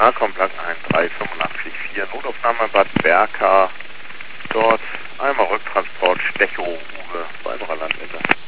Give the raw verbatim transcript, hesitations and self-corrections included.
H-Com Blankenhain drei fünfundachtzig vier, Notaufnahme Bad Berka, dort einmal Rücktransport Stechow, Uwe, Weimarer Landwinter.